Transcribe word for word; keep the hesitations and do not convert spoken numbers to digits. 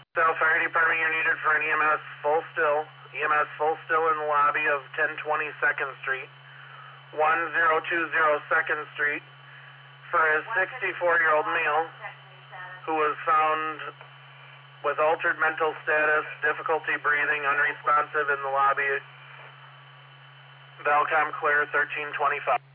South Fire Department, you're needed for an E M S full still. E M S full still in the lobby of ten twenty second Street. one zero two zero second Street for a sixty-four-year-old male who was found with altered mental status, difficulty breathing, unresponsive in the lobby. Valcom clear thirteen twenty-five.